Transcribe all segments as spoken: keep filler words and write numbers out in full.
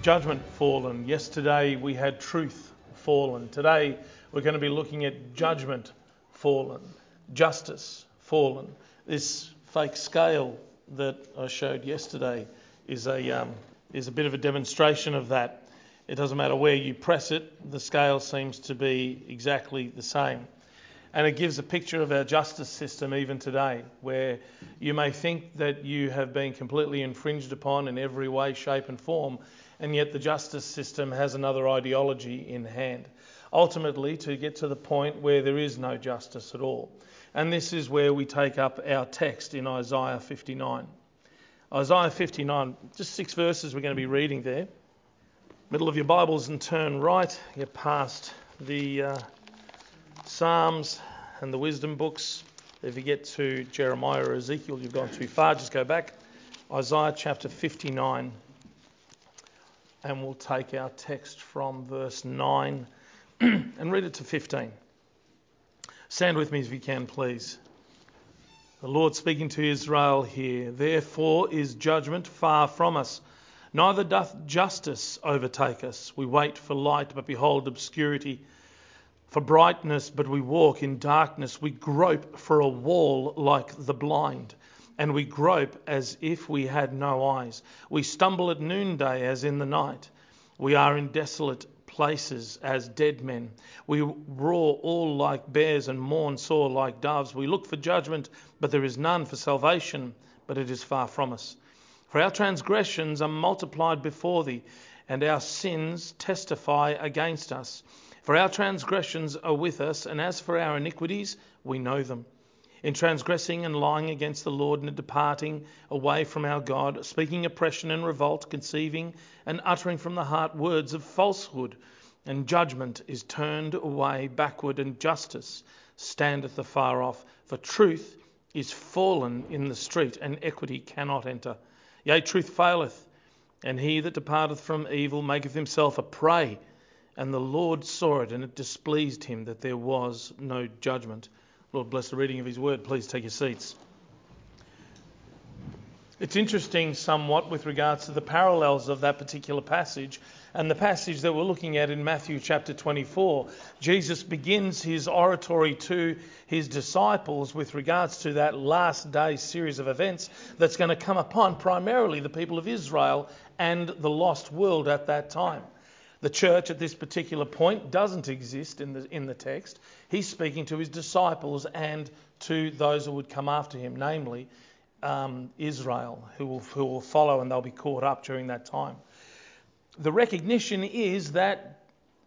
Judgment fallen. Yesterday we had truth fallen. Today we're going to be looking at judgment fallen, justice fallen. This fake scale that I showed yesterday is a um, is a bit of a demonstration of that. It doesn't matter where you press it, the scale seems to be exactly the same. And it gives a picture of our justice system even today, where you may think that you have been completely infringed upon in every way, shape and form, and yet the justice system has another ideology in hand. Ultimately, to get to the point where there is no justice at all. And this is where we take up our text in Isaiah fifty-nine. Isaiah fifty-nine, just six verses we're going to be reading there. Middle of your Bibles and turn right. You're past the uh, Psalms and the wisdom books. If you get to Jeremiah or Ezekiel, you've gone too far. Just go back. Isaiah chapter fifty-nine. And we'll take our text from verse nine and read it to fifteen. Stand with me if you can, please. The Lord speaking to Israel here. Therefore is judgment far from us. Neither doth justice overtake us. We wait for light, but behold obscurity. For brightness, but we walk in darkness. We grope for a wall like the blind, and we grope as if we had no eyes. We stumble at noonday as in the night. We are in desolate places as dead men. We roar all like bears and mourn sore like doves. We look for judgment, but there is none, for salvation, but it is far from us. For our transgressions are multiplied before thee, and our sins testify against us. For our transgressions are with us, and as for our iniquities, we know them. In transgressing and lying against the Lord, and departing away from our God, speaking oppression and revolt, conceiving and uttering from the heart words of falsehood, and judgment is turned away backward, and justice standeth afar off. For truth is fallen in the street, and equity cannot enter. Yea, truth faileth, and he that departeth from evil maketh himself a prey. And the Lord saw it, and it displeased him that there was no judgment. Lord, bless the reading of his word. Please take your seats. It's interesting somewhat with regards to the parallels of that particular passage and the passage that we're looking at in Matthew chapter twenty-four. Jesus begins his oratory to his disciples with regards to that last day series of events that's going to come upon primarily the people of Israel and the lost world at that time. The church at this particular point doesn't exist in the in the text. He's speaking to his disciples and to those who would come after him, namely um, Israel, who will, who will follow, and they'll be caught up during that time. The recognition is that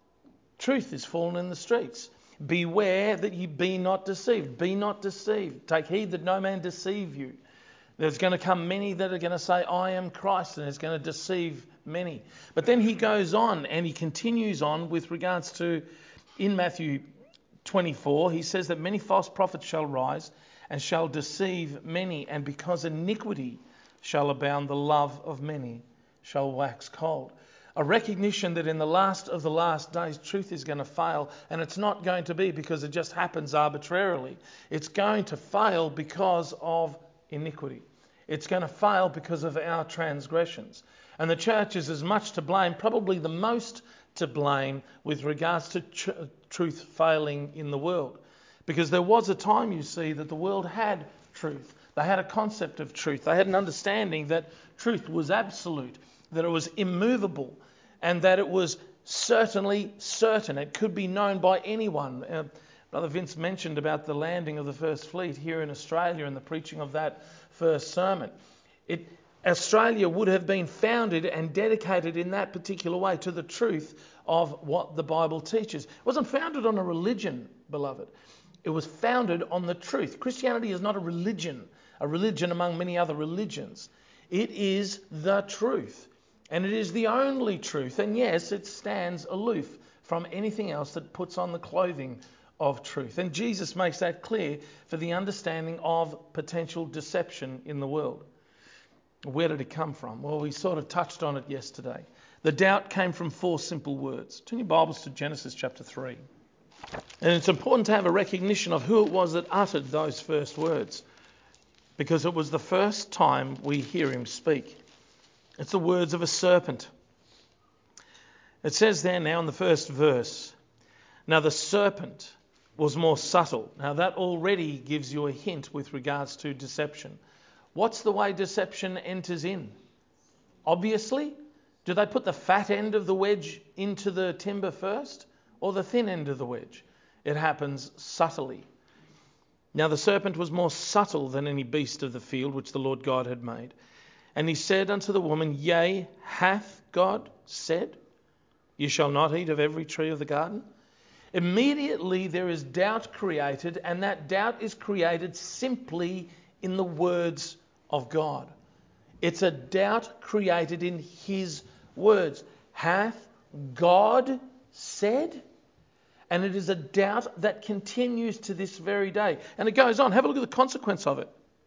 truth is fallen in the streets. Beware that ye be not deceived. Be not deceived. Take heed that no man deceive you. There's going to come many that are going to say, I am Christ, and it's going to deceive many. But then he goes on and he continues on with regards to, in Matthew twenty-four, he says that many false prophets shall rise and shall deceive many, and because iniquity shall abound, the love of many shall wax cold. A recognition that in the last of the last days, truth is going to fail, and it's not going to be because it just happens arbitrarily. It's going to fail because of iniquity. It's going to fail because of our transgressions. And the church is as much to blame, probably the most to blame, with regards to tr- truth failing in the world. Because there was a time, you see, that the world had truth. They had a concept of truth. They had an understanding that truth was absolute, that it was immovable, and that it was certainly certain. It could be known by anyone. Uh, Brother Vince mentioned about the landing of the First Fleet here in Australia and the preaching of that first sermon. It, Australia would have been founded and dedicated in that particular way to the truth of what the Bible teaches. It wasn't founded on a religion, beloved. It was founded on the truth. Christianity is not a religion, a religion among many other religions. It is the truth, and it is the only truth. And yes, it stands aloof from anything else that puts on the clothing of truth. And Jesus makes that clear for the understanding of potential deception in the world. Where did it come from? Well, we sort of touched on it yesterday. The doubt came from four simple words. Turn your Bibles to Genesis chapter three. And it's important to have a recognition of who it was that uttered those first words, because it was the first time we hear him speak. It's the words of a serpent. It says there now in the first verse, now the serpent was more subtle. Now that already gives you a hint with regards to deception. What's the way deception enters in? Obviously, do they put the fat end of the wedge into the timber first or the thin end of the wedge? It happens subtly. Now the serpent was more subtle than any beast of the field which the Lord God had made. And he said unto the woman, Yea, hath God said, You shall not eat of every tree of the garden? Immediately there is doubt created, and that doubt is created simply in the words of God. It's a doubt created in his words. Hath God said? And it is a doubt that continues to this very day. And it goes on. Have a look at the consequence of it.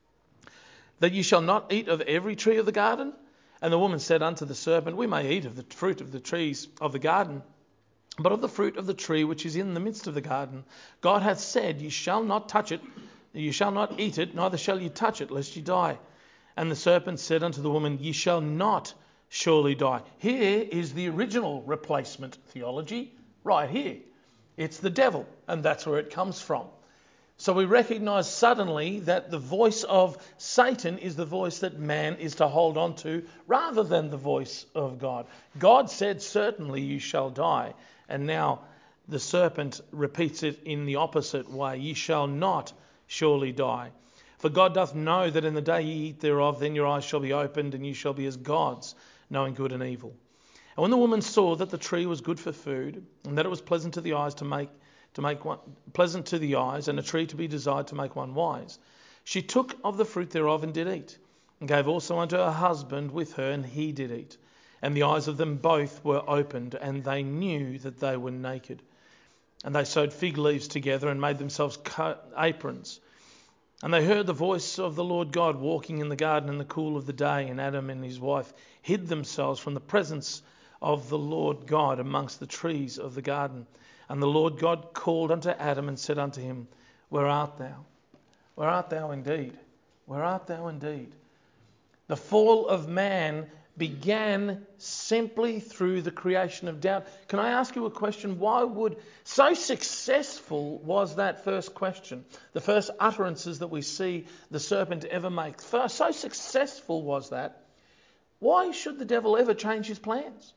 That you shall not eat of every tree of the garden? And the woman said unto the serpent, We may eat of the fruit of the trees of the garden, but of the fruit of the tree which is in the midst of the garden, God hath said, Ye shall not touch it, you shall not eat it, neither shall ye touch it, lest ye die. And the serpent said unto the woman, Ye shall not surely die. Here is the original replacement theology, right here. It's the devil, and that's where it comes from. So we recognize suddenly that the voice of Satan is the voice that man is to hold on to rather than the voice of God. God said, certainly you shall die. And now the serpent repeats it in the opposite way. Ye shall not surely die. For God doth know that in the day ye eat thereof, then your eyes shall be opened, and you shall be as gods, knowing good and evil. And when the woman saw that the tree was good for food, and that it was pleasant to the eyes to make to make one pleasant to the eyes, and a tree to be desired to make one wise, she took of the fruit thereof and did eat, and gave also unto her husband with her, and he did eat. And the eyes of them both were opened, and they knew that they were naked. And they sewed fig leaves together, and made themselves aprons. And they heard the voice of the Lord God walking in the garden in the cool of the day, and Adam and his wife hid themselves from the presence of the Lord God amongst the trees of the garden. And the Lord God called unto Adam and said unto him, Where art thou? Where art thou indeed? Where art thou indeed? The fall of man began simply through the creation of doubt. Can I ask you a question? Why would, so successful was that first question, the first utterances that we see the serpent ever make, first, so successful was that, why should the devil ever change his plans?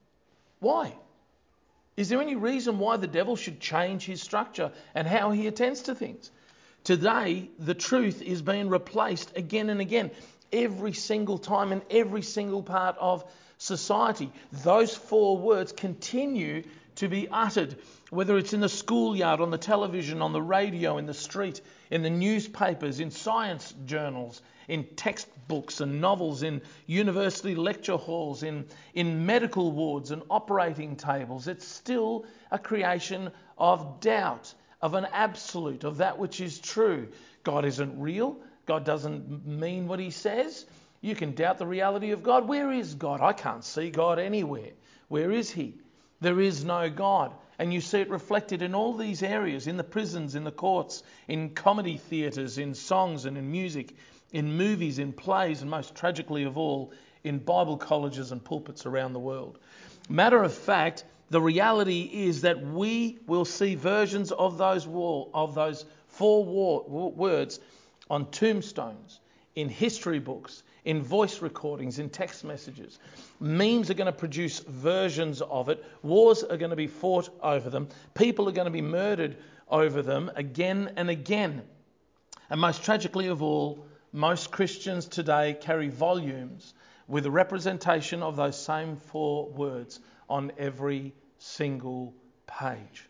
Why? Is there any reason why the devil should change his structure and how he attends to things? Today, the truth is being replaced again and again, every single time in every single part of society. Those four words continue to be uttered, whether it's in the schoolyard, on the television, on the radio, in the street, in the newspapers, in science journals, in textbooks and novels, in university lecture halls, in, in medical wards and operating tables. It's still a creation of doubt, of an absolute, of that which is true. God isn't real. God doesn't mean what he says. You can doubt the reality of God. Where is God? I can't see God anywhere. Where is he? There is no God. And you see it reflected in all these areas, in the prisons, in the courts, in comedy theatres, in songs and in music, in movies, in plays, and most tragically of all, in Bible colleges and pulpits around the world. Matter of fact, the reality is that we will see versions of those war, of those four war, words on tombstones, in history books, in voice recordings, in text messages. Memes are going to produce versions of it. Wars are going to be fought over them. People are going to be murdered over them again and again. And most tragically of all, most Christians today carry volumes with a representation of those same four words on every single page.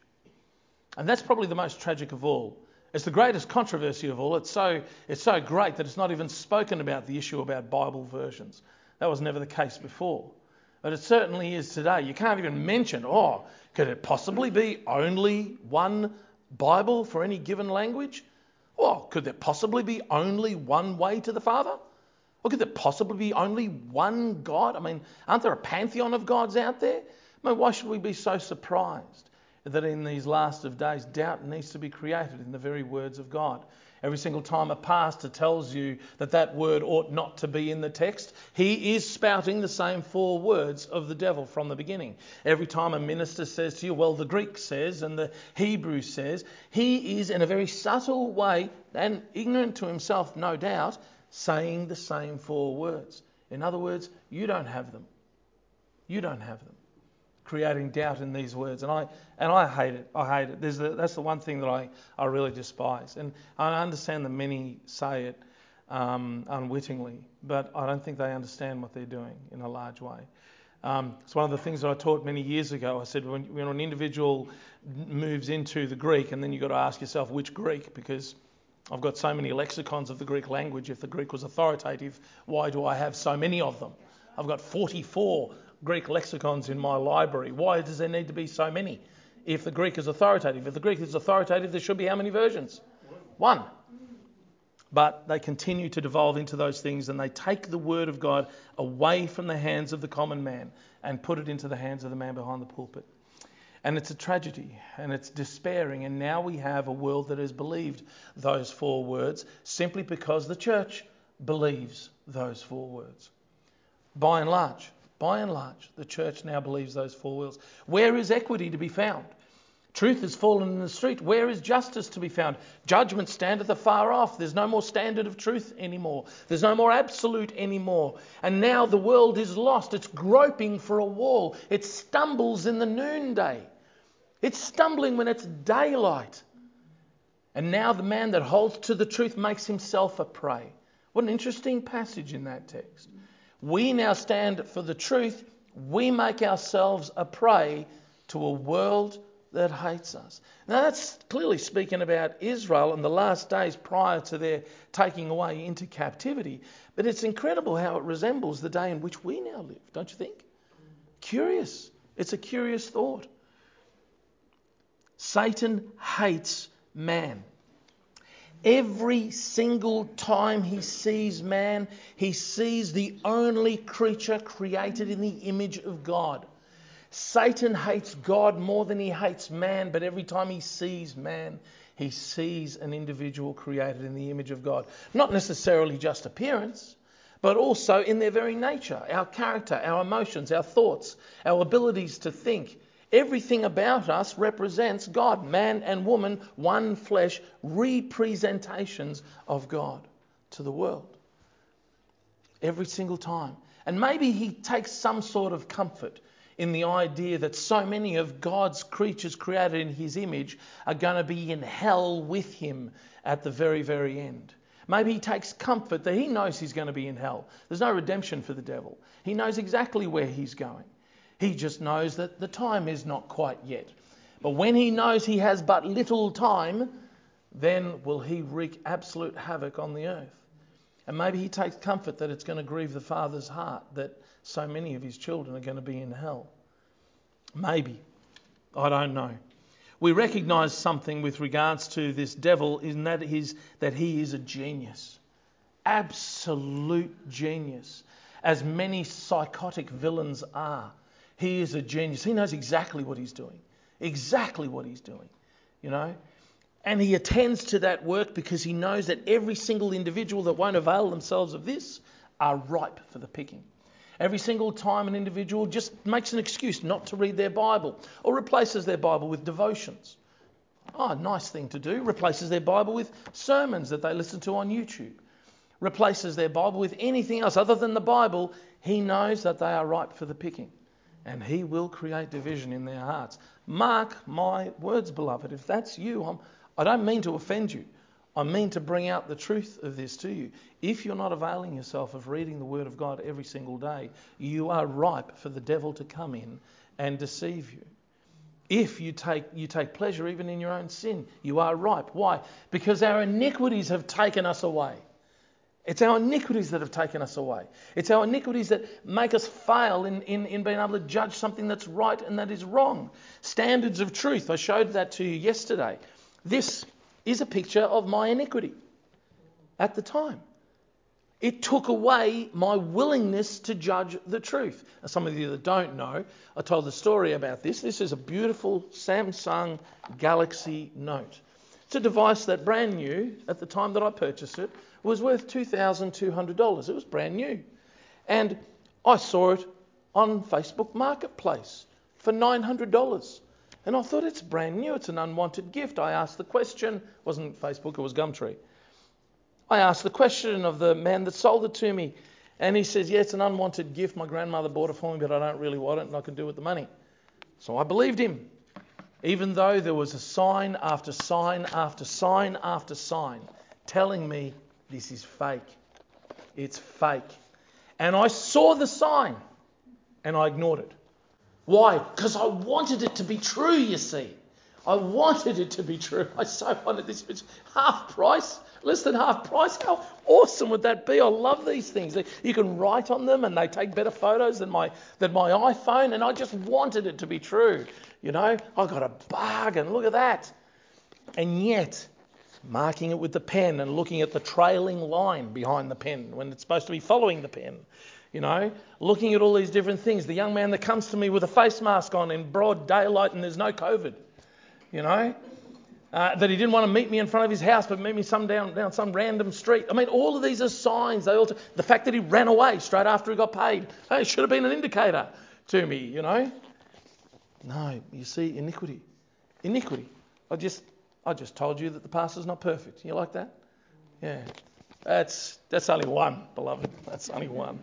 And that's probably the most tragic of all. It's the greatest controversy of all. It's so it's so great that it's not even spoken about, the issue about Bible versions. That was never the case before. But it certainly is today. You can't even mention, oh, could it possibly be only one Bible for any given language? Or could there possibly be only one way to the Father? Or could there possibly be only one God? I mean, aren't there a pantheon of gods out there? I mean, why should we be so surprised that in these last of days, doubt needs to be created in the very words of God? Every single time a pastor tells you that that word ought not to be in the text, he is spouting the same four words of the devil from the beginning. Every time a minister says to you, well, the Greek says and the Hebrew says, he is in a very subtle way, and ignorant to himself, no doubt, saying the same four words. In other words, you don't have them. You don't have them. Creating doubt in these words. And I and I hate it. I hate it. There's the, that's the one thing that I, I really despise. And I understand that many say it um, unwittingly, but I don't think they understand what they're doing in a large way. Um, it's one of the things that I taught many years ago. I said when, when an individual moves into the Greek, and then you've got to ask yourself which Greek, because I've got so many lexicons of the Greek language. If the Greek was authoritative, why do I have so many of them? I've got forty-four Greek lexicons in my library. Why does there need to be so many? If the Greek is authoritative. If the Greek is authoritative, there should be how many versions? One. But they continue to devolve into those things, and they take the word of God away from the hands of the common man and put it into the hands of the man behind the pulpit. And it's a tragedy, and it's despairing. And now we have a world that has believed those four words simply because the church believes those four words. By and large, by and large, the church now believes those four words. Where is equity to be found? Truth has fallen in the street. Where is justice to be found? Judgment standeth afar off. There's no more standard of truth anymore. There's no more absolute anymore. And now the world is lost. It's groping for a wall. It stumbles in the noonday. It's stumbling when it's daylight. And now the man that holds to the truth makes himself a prey. What an interesting passage in that text. We now stand for the truth. We make ourselves a prey to a world that hates us. Now that's clearly speaking about Israel in the last days prior to their taking away into captivity. But it's incredible how it resembles the day in which we now live, don't you think? Curious. It's a curious thought. Satan hates man. Every single time he sees man, he sees the only creature created in the image of God. Satan hates God more than he hates man, but every time he sees man, he sees an individual created in the image of God. Not necessarily just appearance, but also in their very nature, our character, our emotions, our thoughts, our abilities to think. Everything about us represents God. Man and woman, one flesh, representations of God to the world. Every single time. And maybe he takes some sort of comfort in the idea that so many of God's creatures created in his image are going to be in hell with him at the very, very end. Maybe he takes comfort that he knows he's going to be in hell. There's no redemption for the devil. He knows exactly where he's going. He just knows that the time is not quite yet. But when he knows he has but little time, then will he wreak absolute havoc on the earth. And maybe he takes comfort that it's going to grieve the Father's heart that so many of his children are going to be in hell. Maybe. I don't know. We recognise something with regards to this devil, in that is that he is a genius. Absolute genius. As many psychotic villains are. He is a genius. He knows exactly what he's doing. Exactly what he's doing. You know? And he attends to that work because he knows that every single individual that won't avail themselves of this are ripe for the picking. Every single time an individual just makes an excuse not to read their Bible or replaces their Bible with devotions. Oh, nice thing to do. Replaces their Bible with sermons that they listen to on YouTube. Replaces their Bible with anything else other than the Bible. He knows that they are ripe for the picking. And he will create division in their hearts. Mark my words, beloved. If that's you, I'm, I don't mean to offend you. I mean to bring out the truth of this to you. If you're not availing yourself of reading the Word of God every single day, you are ripe for the devil to come in and deceive you. If you take you take pleasure even in your own sin, you are ripe. Why? Because our iniquities have taken us away. It's our iniquities that have taken us away. It's our iniquities that make us fail in, in, in being able to judge something that's right and that is wrong. Standards of truth. I showed that to you yesterday. This is a picture of my iniquity at the time. It took away my willingness to judge the truth. Now, some of you that don't know, I told the story about this. This is a beautiful Samsung Galaxy Note. It's a device that brand new, at the time that I purchased it, was worth two thousand two hundred dollars. It was brand new. And I saw it on Facebook Marketplace for nine hundred dollars. And I thought, it's brand new, it's an unwanted gift. I asked the question, it wasn't Facebook, it was Gumtree. I asked the question of the man that sold it to me, and he says, yeah, it's an unwanted gift. My grandmother bought it for me, but I don't really want it, and I can do with the money. So I believed him, even though there was a sign after sign after sign after sign telling me this is fake. It's fake. And I saw the sign, and I ignored it. Why? Because I wanted it to be true, you see. I wanted it to be true. I so wanted this. It's half price, less than half price. How awesome would that be? I love these things. You can write on them and they take better photos than my than my iPhone, and I just wanted it to be true. You know, I got a bargain. Look at that. And yet, marking it with the pen and looking at the trailing line behind the pen when it's supposed to be following the pen. You know, looking at all these different things. The young man that comes to me with a face mask on in broad daylight and there's no COVID. You know, uh, that he didn't want to meet me in front of his house, but meet me some down down some random street. I mean, all of these are signs. They all t- the fact that he ran away straight after he got paid, hey, it should have been an indicator to me. You know, no, you see, iniquity, iniquity. I just I just told you that the pastor's not perfect. You like that? Yeah, that's that's only one, beloved. That's only one.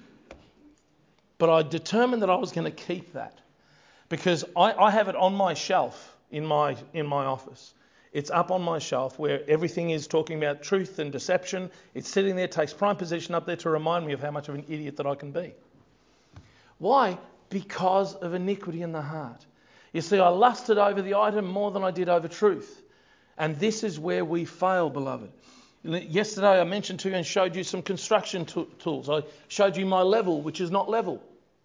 But I determined that I was going to keep that because I, I have it on my shelf in my in my office. It's up on my shelf where everything is talking about truth and deception. It's sitting there, takes prime position up there to remind me of how much of an idiot that I can be. Why? Because of iniquity in the heart. You see, I lusted over the item more than I did over truth. And this is where we fail, beloved. Yesterday I mentioned to you and showed you some construction t- tools. I showed you my level, which is not level.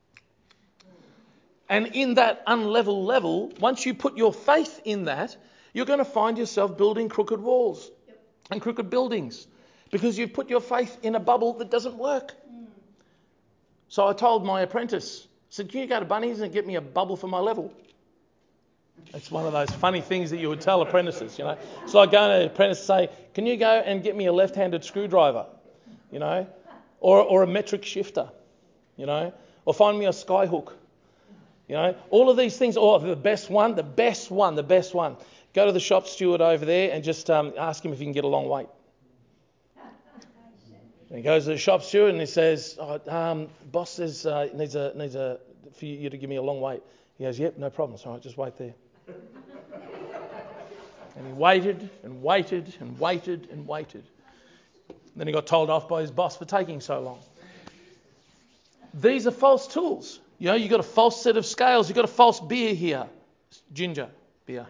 And in that unlevel level, once you put your faith in that, you're going to find yourself building crooked walls yep. and crooked buildings because you've put your faith in a bubble that doesn't work. Mm. So I told my apprentice, I said, can you go to Bunnings and get me a bubble for my level? It's one of those funny things that you would tell apprentices, you know. So I go to an apprentice and say, can you go and get me a left-handed screwdriver, you know, or or a metric shifter, you know, or find me a sky hook. You know, all of these things, or the best one, the best one, the best one. Go to the shop steward over there and just um, ask him if he can get a long wait. And he goes to the shop steward and he says, oh, um, boss says uh, needs a needs a for you to give me a long wait. He goes, yep, no problem. All right, just wait there. And he waited and waited and waited and waited. And then he got told off by his boss for taking so long. These are false tools. You know, you've got a false set of scales. You've got a false beer here. It's ginger beer.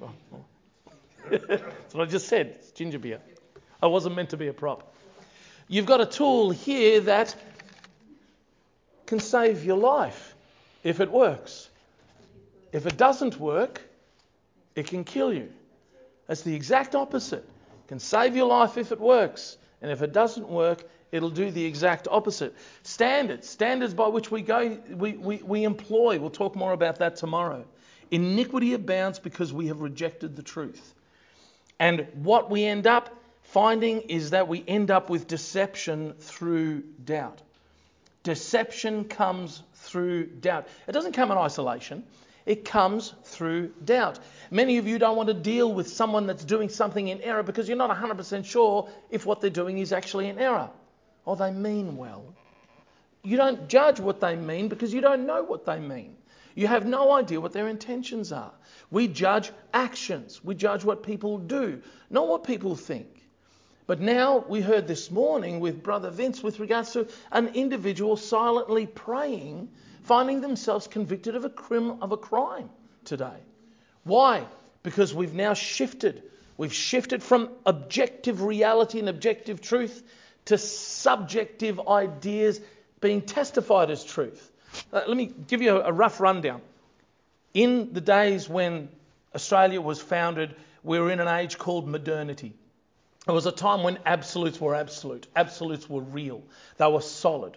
That's what I just said. It's ginger beer. I wasn't meant to be a prop. You've got a tool here that can save your life if it works. If it doesn't work, it can kill you. That's the exact opposite. It can save your life if it works. And if it doesn't work, it'll do the exact opposite. Standards, standards by which we go, we, we, we employ. We'll talk more about that tomorrow. Iniquity abounds because we have rejected the truth. And what we end up finding is that we end up with deception through doubt. Deception comes through doubt. It doesn't come in isolation. It comes through doubt. Many of you don't want to deal with someone that's doing something in error because you're not one hundred percent sure if what they're doing is actually in error. Or they mean well. You don't judge what they mean because you don't know what they mean. You have no idea what their intentions are. We judge actions. We judge what people do, not what people think. But now we heard this morning with Brother Vince with regards to an individual silently praying, finding themselves convicted of a crim of a crime today. Why? Because we've now shifted. We've shifted from objective reality and objective truth to subjective ideas being testified as truth. Uh, let me give you a, a rough rundown. In the days when Australia was founded, we were in an age called modernity. It was a time when absolutes were absolute. Absolutes were real. They were solid.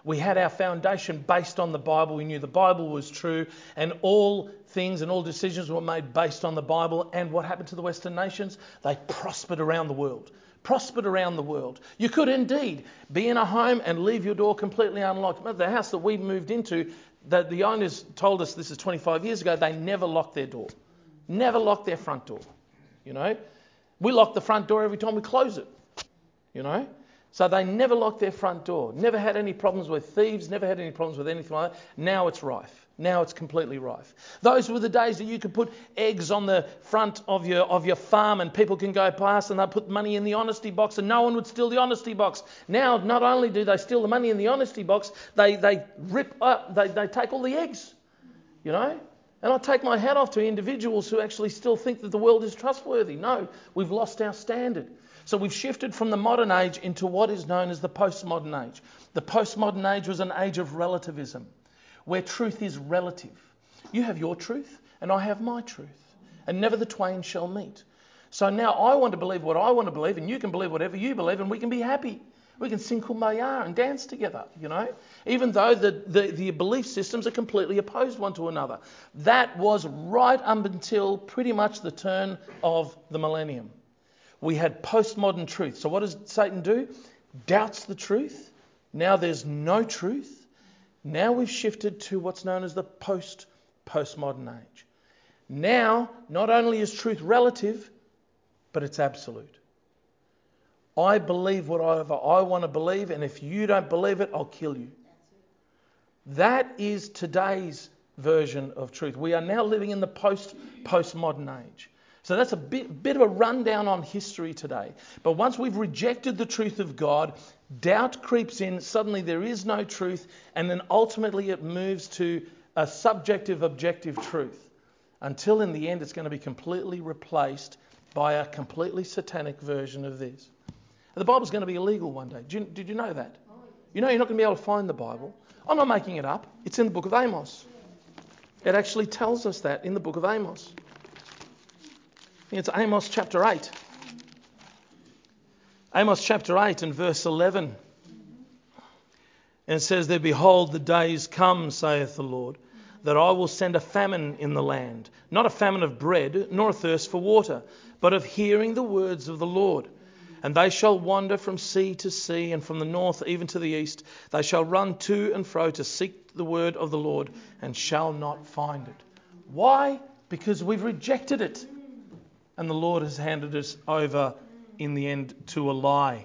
We had our foundation based on the Bible. We knew the Bible was true, and all things and all decisions were made based on the Bible. And what happened to the Western nations? They prospered around the world. Prospered around the world. You could indeed be in a home and leave your door completely unlocked. The house that we moved into, that the owners told us, this is twenty-five years ago, they never locked their door. Never locked their front door. You know, we lock the front door every time we close it. You know, so they never locked their front door. Never had any problems with thieves. Never had any problems with anything like that. Now it's rife. Now it's completely rife. Those were the days that you could put eggs on the front of your of your farm and people can go past and they put money in the honesty box and no one would steal the honesty box. Now, not only do they steal the money in the honesty box, they, they rip up, they, they take all the eggs, you know. And I take my hat off to individuals who actually still think that the world is trustworthy. No, we've lost our standard. So we've shifted from the modern age into what is known as the postmodern age. The postmodern age was an age of relativism, where truth is relative. You have your truth and I have my truth, and never the twain shall meet. So now I want to believe what I want to believe and you can believe whatever you believe and we can be happy. We can sing Kumbaya and dance together, you know, even though the, the, the belief systems are completely opposed one to another. That was right up until pretty much the turn of the millennium. We had postmodern truth. So what does Satan do? Doubts the truth. Now there's no truth. Now we've shifted to what's known as the post-postmodern age. Now, not only is truth relative, but it's absolute. I believe whatever I want to believe, and if you don't believe it, I'll kill you. That is today's version of truth. We are now living in the post-postmodern age. So that's a bit, bit of a rundown on history today. But once we've rejected the truth of God, doubt creeps in, suddenly there is no truth, and then ultimately it moves to a subjective, objective truth. Until in the end it's going to be completely replaced by a completely satanic version of this. The Bible's going to be illegal one day. Did you, did you know that? You know you're not going to be able to find the Bible. I'm not making it up. It's in the book of Amos. It actually tells us that in the book of Amos. It's Amos chapter eight. Amos chapter eight and verse eleven. And it says there, behold, the days come, saith the Lord, that I will send a famine in the land, not a famine of bread, nor a thirst for water, but of hearing the words of the Lord. And they shall wander from sea to sea, and from the north even to the east. They shall run to and fro to seek the word of the Lord, and shall not find it. Why? Because we've rejected it. And the Lord has handed us over in the end to a lie.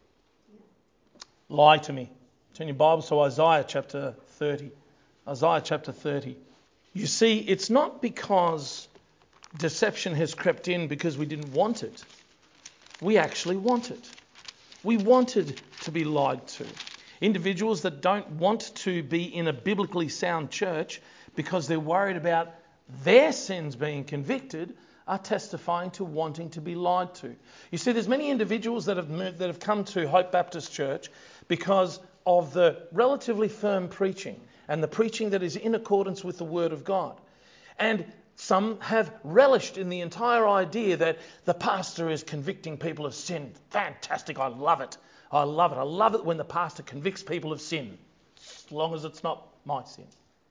Lie to me. Turn your Bibles to Isaiah chapter thirty. Isaiah chapter thirty. You see, it's not because deception has crept in because we didn't want it. We actually want it. We wanted to be lied to. Individuals that don't want to be in a biblically sound church because they're worried about their sins being convicted are testifying to wanting to be lied to. You see, there's many individuals that have moved, that have come to Hope Baptist Church because of the relatively firm preaching and the preaching that is in accordance with the Word of God. And some have relished in the entire idea that the pastor is convicting people of sin. Fantastic, I love it. I love it. I love it when the pastor convicts people of sin, as long as it's not my sin.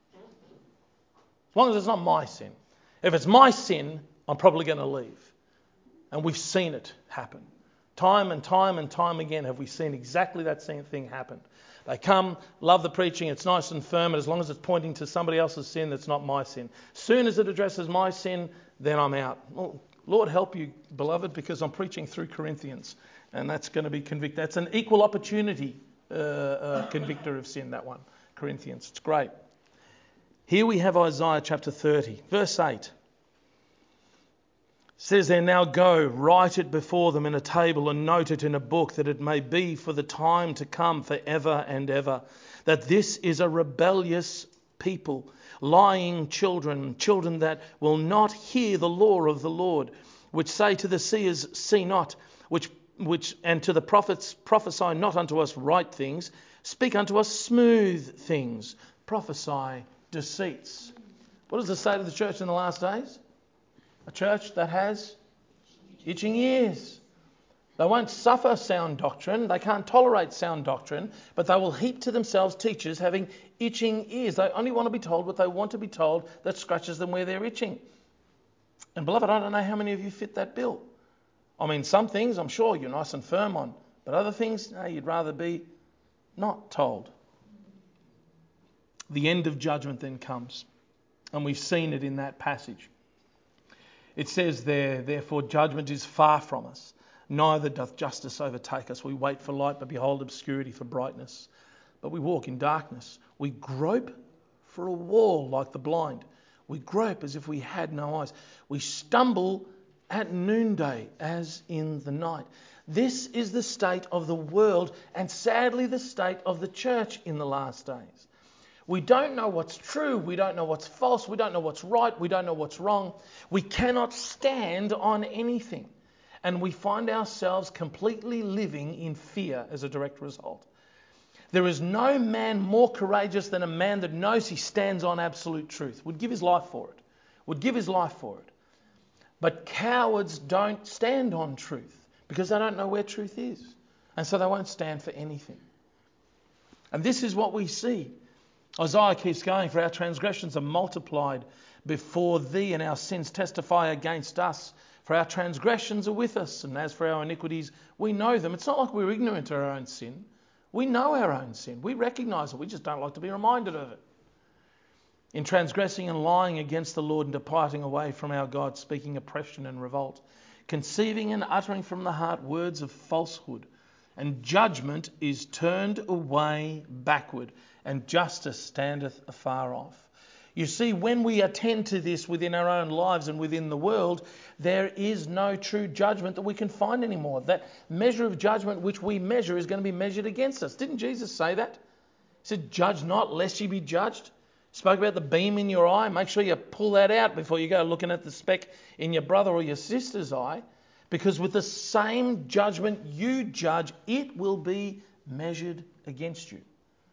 As long as it's not my sin. If it's my sin, I'm probably going to leave. And we've seen it happen. Time and time and time again have we seen exactly that same thing happen. They come, love the preaching, it's nice and firm, and as long as it's pointing to somebody else's sin, that's not my sin. Soon as it addresses my sin, then I'm out. Well, Lord help you, beloved, because I'm preaching through Corinthians, and that's going to be convict. That's an equal opportunity uh, uh, convictor of sin, that one, Corinthians. It's great. Here we have Isaiah chapter thirty, verse eight. It says there, now go, write it before them in a table and note it in a book, that it may be for the time to come forever and ever, that this is a rebellious people, lying children, children that will not hear the law of the Lord, which say to the seers, see not, which which and to the prophets, prophesy not unto us right things, speak unto us smooth things, prophesy deceits. What does it say to the church in the last days? A church that has itching ears. They won't suffer sound doctrine. They can't tolerate sound doctrine, but they will heap to themselves teachers having itching ears. They only want to be told what they want to be told that scratches them where they're itching. And beloved, I don't know how many of you fit that bill. I mean, some things I'm sure you're nice and firm on, but other things, no, you'd rather be not told. The end of judgment then comes, and we've seen it in that passage. It says there, therefore judgment is far from us, neither doth justice overtake us. We wait for light, but behold obscurity for brightness. But we walk in darkness. We grope for a wall like the blind. We grope as if we had no eyes. We stumble at noonday as in the night. This is the state of the world, and sadly the state of the church in the last days. We don't know what's true. We don't know what's false. We don't know what's right. We don't know what's wrong. We cannot stand on anything. And we find ourselves completely living in fear as a direct result. There is no man more courageous than a man that knows he stands on absolute truth, would give his life for it, would give his life for it. But cowards don't stand on truth because they don't know where truth is. And so they won't stand for anything. And this is what we see. Isaiah keeps going, for our transgressions are multiplied before thee, and our sins testify against us. For our transgressions are with us, and as for our iniquities, we know them. It's not like we're ignorant of our own sin. We know our own sin. We recognise it. We just don't like to be reminded of it. In transgressing and lying against the Lord and departing away from our God, speaking oppression and revolt, conceiving and uttering from the heart words of falsehood, and judgment is turned away backward, and justice standeth afar off. You see, when we attend to this within our own lives and within the world, there is no true judgment that we can find anymore. That measure of judgment which we measure is going to be measured against us. Didn't Jesus say that? He said, judge not, lest ye be judged. Spoke about the beam in your eye. Make sure you pull that out before you go looking at the speck in your brother or your sister's eye. Because with the same judgment you judge, it will be measured against you.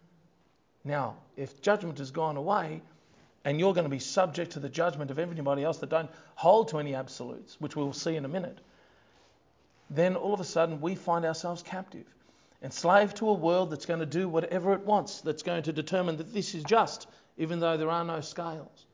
Now, if judgment has gone away, and you're going to be subject to the judgment of everybody else that don't hold to any absolutes, which we'll see in a minute, then all of a sudden we find ourselves captive, enslaved to a world that's going to do whatever it wants, that's going to determine that this is just, even though there are no scales.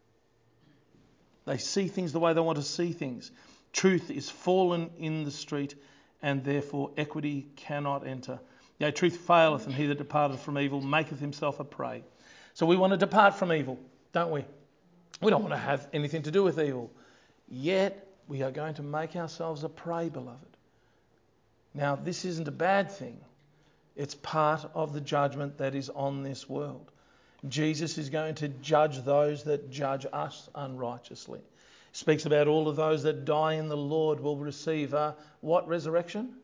They see things the way they want to see things. Truth is fallen in the street, and therefore equity cannot enter. Yea, truth faileth, and he that departeth from evil maketh himself a prey. So we want to depart from evil, don't we? We don't want to have anything to do with evil. Yet we are going to make ourselves a prey, beloved. Now, this isn't a bad thing. It's part of the judgment that is on this world. Jesus is going to judge those that judge us unrighteously. He speaks about all of those that die in the Lord will receive a what resurrection?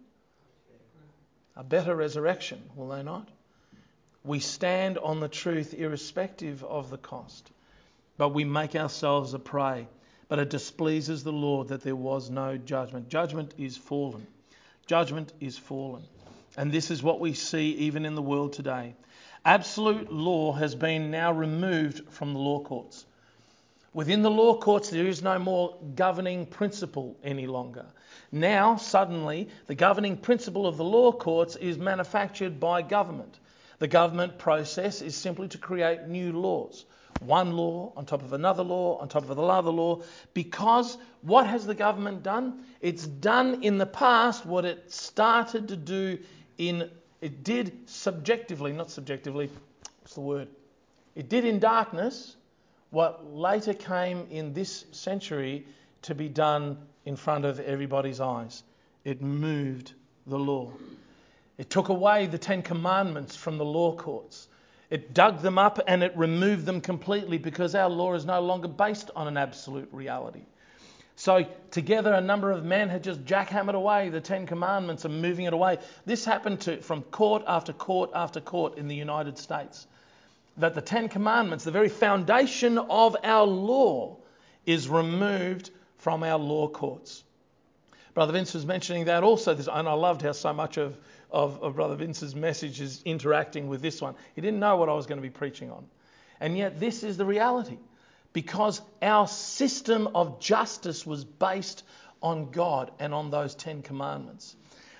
A better resurrection, will they not? We stand on the truth irrespective of the cost, but we make ourselves a prey. But it displeases the Lord that there was no judgment. Judgment is fallen. Judgment is fallen. And this is what we see even in the world today. Absolute law has been now removed from the law courts. Within the law courts, there is no more governing principle any longer. Now, suddenly, the governing principle of the law courts is manufactured by government. The government process is simply to create new laws. One law on top of another law on top of another law. Because what has the government done? It's done in the past what it started to do in, it did subjectively, not subjectively, what's the word? It did in darkness what later came in this century to be done in front of everybody's eyes. It moved the law. It took away the Ten Commandments from the law courts. It dug them up and it removed them completely because our law is no longer based on an absolute reality. So together a number of men had just jackhammered away the Ten Commandments and moving it away. This happened to from court after court after court in the United States. That the Ten Commandments, the very foundation of our law, is removed from our law courts. Brother Vince was mentioning that also, and I loved how so much of, of, of Brother Vince's message is interacting with this one. He didn't know what I was going to be preaching on. And yet this is the reality. Because our system of justice was based on God and on those Ten Commandments.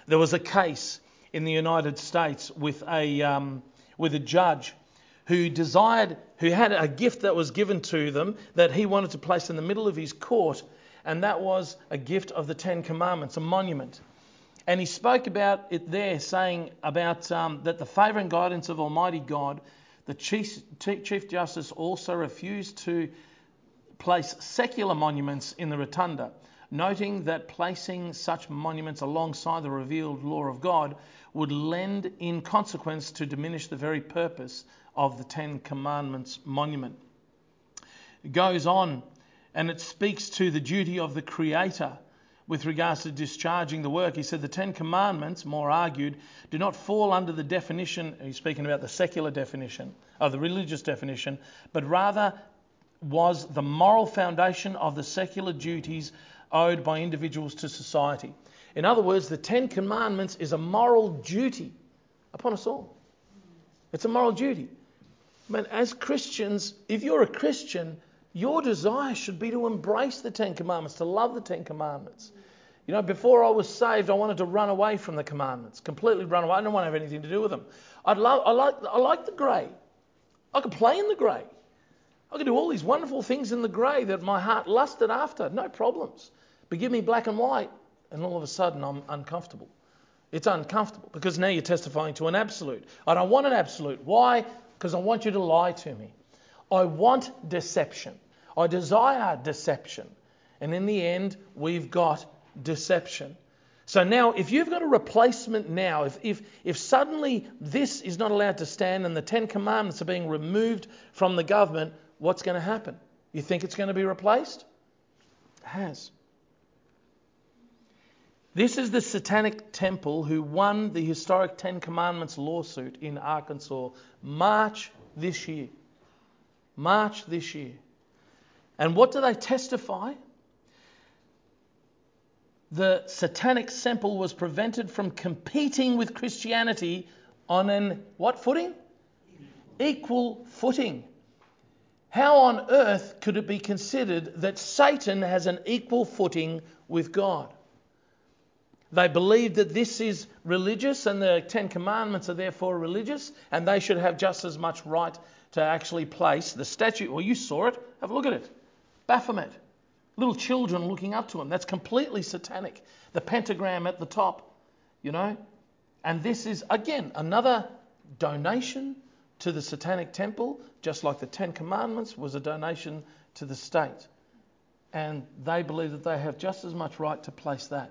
There was a case in the United States with a um, with a judge who desired, who had a gift that was given to them that he wanted to place in the middle of his court, and that was a gift of the Ten Commandments, a monument. And he spoke about it there, saying about um, that the favour and guidance of Almighty God, the Chief, Chief Justice also refused to place secular monuments in the rotunda, noting that placing such monuments alongside the revealed law of God would lend in consequence to diminish the very purpose of the Ten Commandments monument. It goes on and it speaks to the duty of the Creator with regards to discharging the work. He said the Ten Commandments, more argued, do not fall under the definition, he's speaking about the secular definition, or the religious definition, but rather was the moral foundation of the secular duties owed by individuals to society. In other words, the Ten Commandments is a moral duty upon us all. It's a moral duty. Man, as Christians, if you're a Christian, your desire should be to embrace the Ten Commandments, to love the Ten Commandments. You know, before I was saved, I wanted to run away from the commandments, completely run away. I didn't want to have anything to do with them. I'd love, I like, I like the grey. I could play in the grey. I could do all these wonderful things in the grey that my heart lusted after, no problems. But give me black and white, and all of a sudden I'm uncomfortable. It's uncomfortable because now you're testifying to an absolute. I don't want an absolute. Why? Because I want you to lie to me. I want deception. I desire deception. And in the end, we've got deception. So now, if you've got a replacement now, if, if, if suddenly this is not allowed to stand and the Ten Commandments are being removed from the government, what's going to happen? You think it's going to be replaced? It has. This is the Satanic Temple who won the historic Ten Commandments lawsuit in Arkansas, March this year. March this year. And what do they testify? The Satanic Temple was prevented from competing with Christianity on an what footing? Equal footing. How on earth could it be considered that Satan has an equal footing with God? They believe that this is religious and the Ten Commandments are therefore religious and they should have just as much right to actually place the statue. Well, you saw it. Have a look at it. Baphomet. Little children looking up to him. That's completely satanic. The pentagram at the top, you know. And this is, again, another donation to the Satanic Temple, just like the Ten Commandments was a donation to the state. And they believe that they have just as much right to place that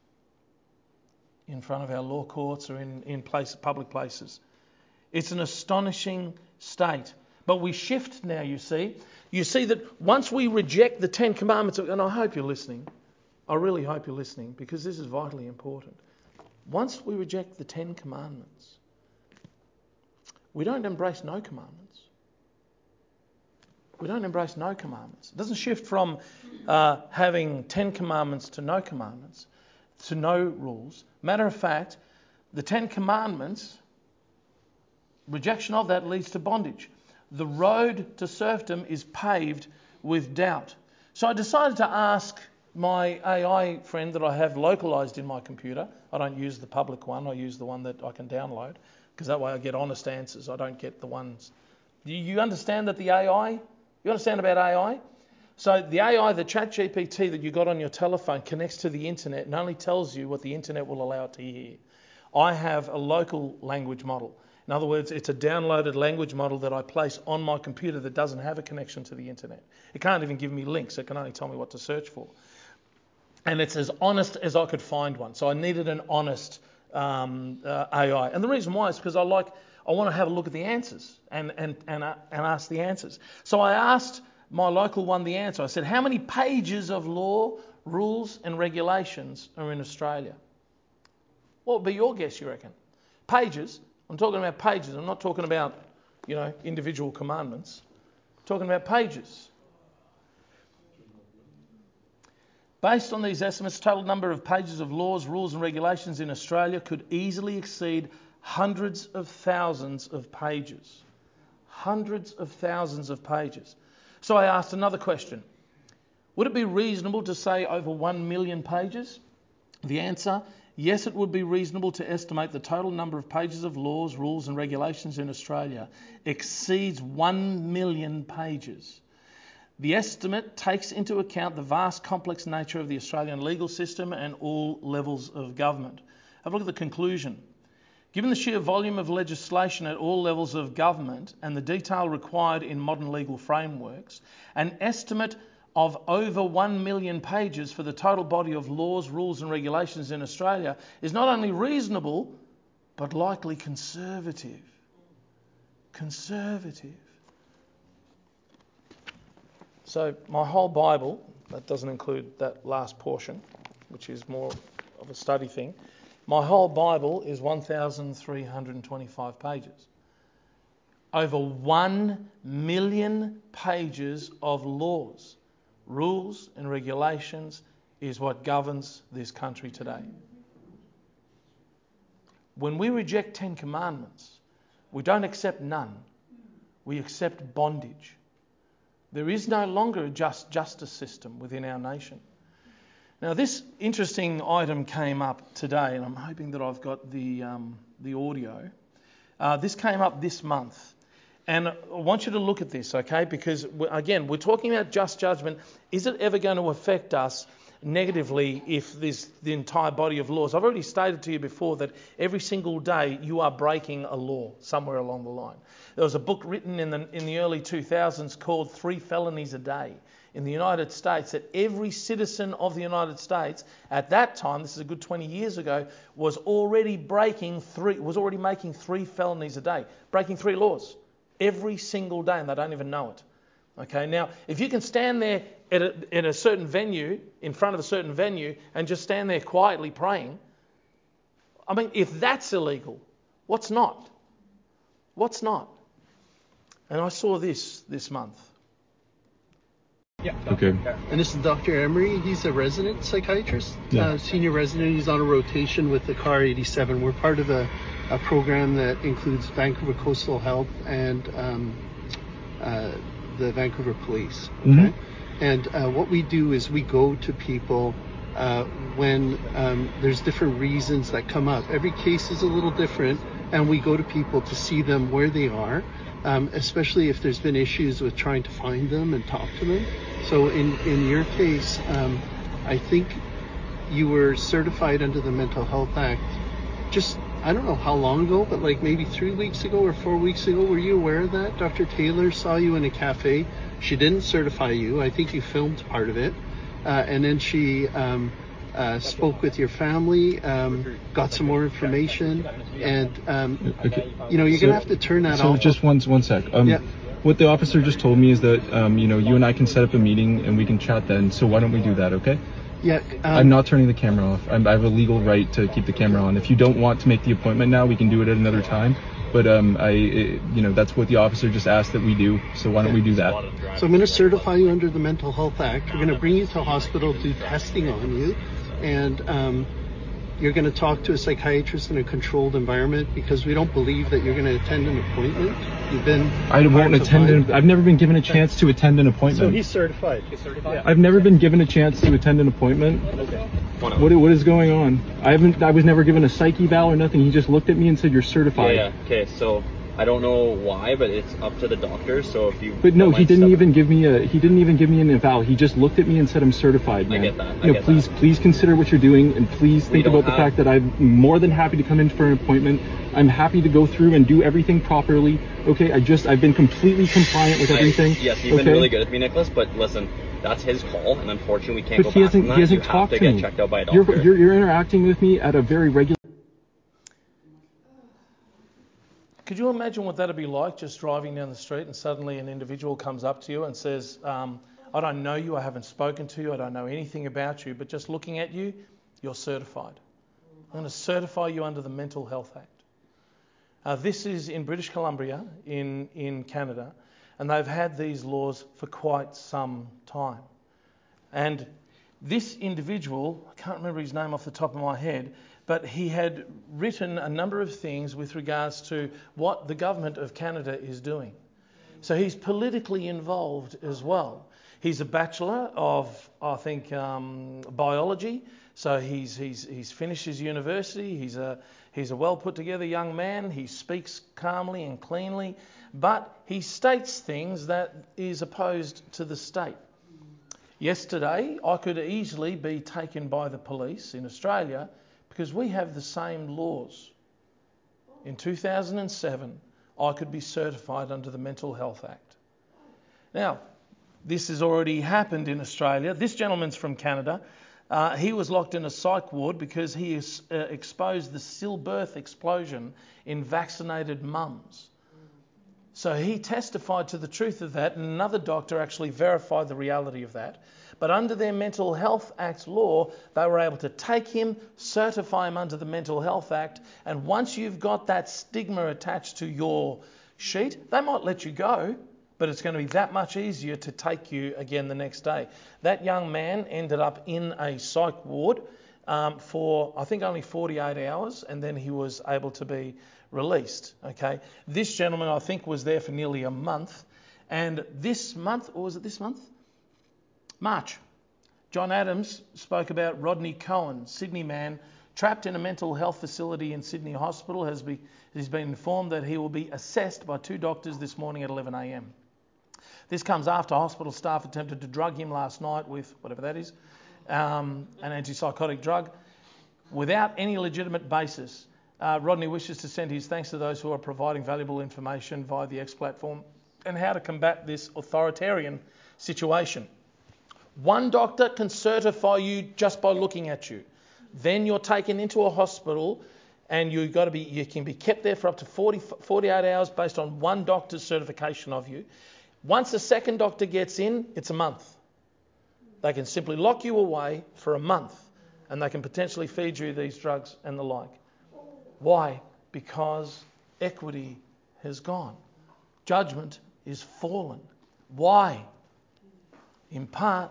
in front of our law courts or in, in place, public places. It's an astonishing state. But we shift now, you see. You see that once we reject the Ten Commandments, and I hope you're listening, I really hope you're listening, because this is vitally important. Once we reject the Ten Commandments, we don't embrace no commandments. We don't embrace no commandments. It doesn't shift from uh, having Ten Commandments to no commandments, to no rules. Matter of fact, the Ten Commandments, rejection of that leads to bondage. The road to serfdom is paved with doubt. So I decided to ask my A I friend that I have localized in my computer. I don't use the public one. I use the one that I can download, because that way I get honest answers. I don't get the ones. You, you understand that the A I? You understand about A I? So the A I, the ChatGPT that you got on your telephone, connects to the internet and only tells you what the internet will allow it to hear. I have a local language model. In other words, it's a downloaded language model that I place on my computer that doesn't have a connection to the internet. It can't even give me links. It can only tell me what to search for. And it's as honest as I could find one. So I needed an honest um, uh, A I. And the reason why is because I like, I want to have a look at the answers and, and, and, uh, and ask the answers. So I asked my local one the answer. I said, how many pages of law, rules and regulations are in Australia? What would be your guess, you reckon? Pages. I'm talking about pages. I'm not talking about, you know, individual commandments. I'm talking about pages. Based on these estimates, total number of pages of laws, rules and regulations in Australia could easily exceed hundreds of thousands of pages. Hundreds of thousands of pages. So I asked another question. Would it be reasonable to say over one million pages? The answer Yes, it would be reasonable to estimate the total number of pages of laws, rules and regulations in Australia exceeds one million pages. The estimate takes into account the vast complex nature of the Australian legal system and all levels of government. Have a look at the conclusion. Given the sheer volume of legislation at all levels of government and the detail required in modern legal frameworks, an estimate of over one million pages for the total body of laws, rules and regulations in Australia is not only reasonable, but likely conservative. Conservative. So my whole Bible, that doesn't include that last portion, which is more of a study thing, my whole Bible is one thousand three hundred twenty-five pages. Over one million pages of laws, rules and regulations is what governs this country today. When we reject Ten Commandments, we don't accept none. We accept bondage. There is no longer a just justice system within our nation. Now, this interesting item came up today, and I'm hoping that I've got the um, the audio. Uh, this came up this month. And I want you to look at this, okay? Because, again, we're talking about just judgment. Is it ever going to affect us negatively if this the entire body of laws? I've already stated to you before that every single day you are breaking a law somewhere along the line. There was a book written in the in the early two thousands called Three Felonies a Day in the United States, that every citizen of the United States at that time, this is a good twenty years ago, was already breaking three, was already making three felonies a day, breaking three laws. Every single day, and they don't even know it. Okay, now, if you can stand there at a, at a certain venue, in front of a certain venue, and just stand there quietly praying, I mean, if that's illegal, what's not? What's not? And I saw this this month. Yeah. Okay. And this is Doctor Emery. He's a resident psychiatrist, yeah. uh, senior resident. He's on a rotation with the C A R eighty-seven. We're part of a, a program that includes Vancouver Coastal Health and um, uh, the Vancouver Police. Okay. Mm-hmm. And uh, what we do is we go to people uh, when um, there's different reasons that come up. Every case is a little different, and we go to people to see them where they are. Um, especially if there's been issues with trying to find them and talk to them. So in, in your case, um, I think you were certified under the Mental Health Act just, I don't know how long ago, but like maybe three weeks ago or four weeks ago. Were you aware of that? Doctor Taylor saw you in a cafe. She didn't certify you. I think you filmed part of it. Uh, and then she um, uh, spoke with your family, um, got some more information, and um, okay. you know, you're so, going to have to turn that so off. So just one, one sec. Um, yeah. What the officer just told me is that, um, you know, you and I can set up a meeting and we can chat then. So why don't we do that, okay? Yeah. Um, I'm not turning the camera off. I'm, I have a legal right to keep the camera on. If you don't want to make the appointment now, we can do it at another time. But, um, I, it, you know, that's what the officer just asked that we do. So why don't we do that? So I'm going to certify you under the Mental Health Act. We're going to bring you to hospital, do testing on you, and um, you're going to talk to a psychiatrist in a controlled environment because we don't believe that you're going to attend an appointment. You've been. I won't attend. An, I've never been given a chance to attend an appointment. So he's certified. He's certified. Yeah. I've never been given a chance to attend an appointment. Okay. What what is going on? I haven't. I was never given a psych eval or nothing. He just looked at me and said, "You're certified." Yeah. yeah. Okay. So I don't know why, but it's up to the doctor. So if you. But no, he didn't even give me a. He didn't even give me an eval. He just looked at me and said, "I'm certified, man." I get that. I you know, get please, that. please consider what you're doing, and please We think about have... the fact that I'm more than happy to come in for an appointment. I'm happy to go through and do everything properly. Okay, I just I've been completely compliant with everything. I, yes, you've okay? been really good with me, Nicholas. But listen, that's his call, and unfortunately, we can't but go he back hasn't, from that. He hasn't you talked have to, to get me. checked out by a doctor. You're, you're, you're interacting with me at a very regular. Could you imagine what that'd be like, just driving down the street and suddenly an individual comes up to you and says, um, I don't know you, I haven't spoken to you, I don't know anything about you, but just looking at you, you're certified. I'm going to certify you under the Mental Health Act. Uh, this is in British Columbia, in, in Canada, and they've had these laws for quite some time. And this individual, I can't remember his name off the top of my head, but he had written a number of things with regards to what the government of Canada is doing. So he's politically involved as well. He's a bachelor of, I think, um, biology. So he's he's he's finished his university. He's a he's a well put together young man. He speaks calmly and cleanly, but he states things that is opposed to the state. Yesterday, I could easily be taken by the police in Australia because we have the same laws. In two thousand seven, I could be certified under the Mental Health Act. Now, this has already happened in Australia. This gentleman's from Canada. Uh, he was locked in a psych ward because he is, uh, exposed the stillbirth explosion in vaccinated mums. So he testified to the truth of that, and another doctor actually verified the reality of that. But under their Mental Health Act law, they were able to take him, certify him under the Mental Health Act, and once you've got that stigma attached to your sheet, they might let you go, but it's going to be that much easier to take you again the next day. That young man ended up in a psych ward um, for, I think, only forty-eight hours, and then he was able to be released. Okay, this gentleman, I think, was there for nearly a month, and this month, or was it this month? March. John Adams spoke about Rodney Cohen, Sydney man, trapped in a mental health facility in Sydney Hospital. Has be, he's been informed that he will be assessed by two doctors this morning at eleven a.m. This comes after hospital staff attempted to drug him last night with whatever that is, um, an antipsychotic drug, without any legitimate basis. Uh, Rodney wishes to send his thanks to those who are providing valuable information via the X platform and how to combat this authoritarian situation. One doctor can certify you just by looking at you. Then you're taken into a hospital and you've got to be, you can be kept there for up to forty, forty-eight hours based on one doctor's certification of you. Once a second doctor gets in, it's a month. They can simply lock you away for a month and they can potentially feed you these drugs and the like. Why? Because equity has gone. Judgment is fallen. Why? In part,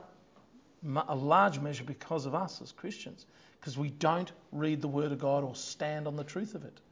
a large measure because of us as Christians, because we don't read the Word of God or stand on the truth of it.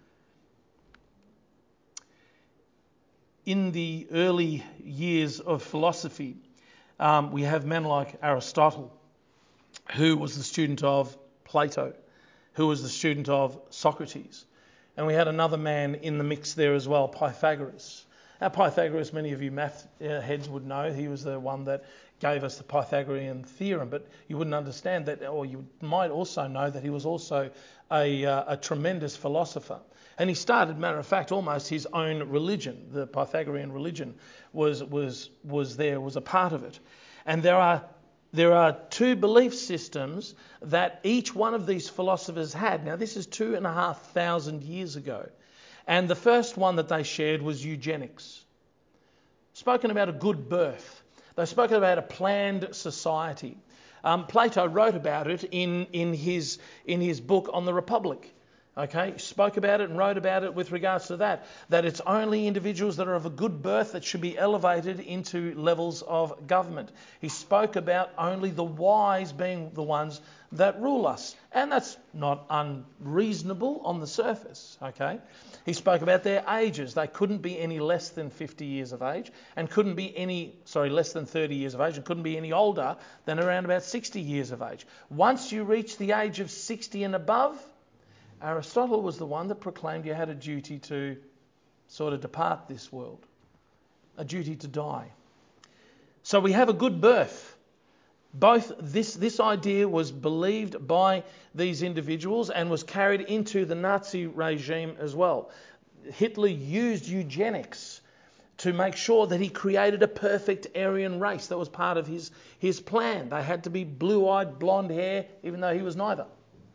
In the early years of philosophy, um, we have men like Aristotle, who was the student of Plato, who was the student of Socrates. And we had another man in the mix there as well, Pythagoras. Now, Pythagoras, many of you math heads would know, he was the one that gave us the Pythagorean theorem, but you wouldn't understand that, or you might also know that he was also a, uh, a tremendous philosopher. And he started, matter of fact, almost his own religion. The Pythagorean religion was was was there, was a part of it. And there are there are two belief systems that each one of these philosophers had. Now, this is two and a half thousand years ago. And the first one that they shared was eugenics. Spoken about a good birth. They spoke about a planned society. Um, Plato wrote about it in, in his in his book on the Republic. Okay, spoke about it and wrote about it with regards to that, that it's only individuals that are of a good birth that should be elevated into levels of government. He spoke about only the wise being the ones that rule us. And that's not unreasonable on the surface, okay? He spoke about their ages. They couldn't be any less than fifty years of age and couldn't be any, sorry, less than thirty years of age and couldn't be any older than around about sixty years of age. Once you reach the age of sixty and above, Aristotle was the one that proclaimed you had a duty to sort of depart this world, a duty to die. So we have a good birth. Both this, this idea was believed by these individuals and was carried into the Nazi regime as well. Hitler used eugenics to make sure that he created a perfect Aryan race. That was part of his, his plan. They had to be blue-eyed, blonde hair, even though he was neither.